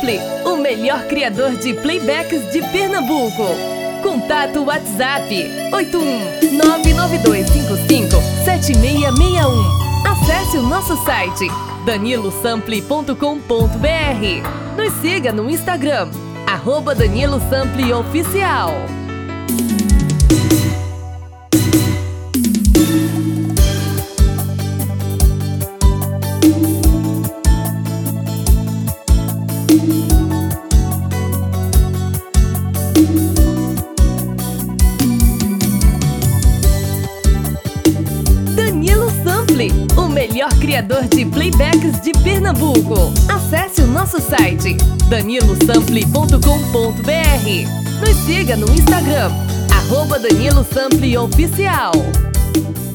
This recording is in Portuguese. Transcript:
Sample, o melhor criador de playbacks de Pernambuco. Contato WhatsApp 81992557661. Acesse o nosso site danilosample.com.br. Nos siga no Instagram @DaniloSampleOficial. Danilo Sample, o melhor criador de playbacks de Pernambuco. Acesse o nosso site danilosample.com.br. Nos siga no Instagram @DaniloSampleOficial.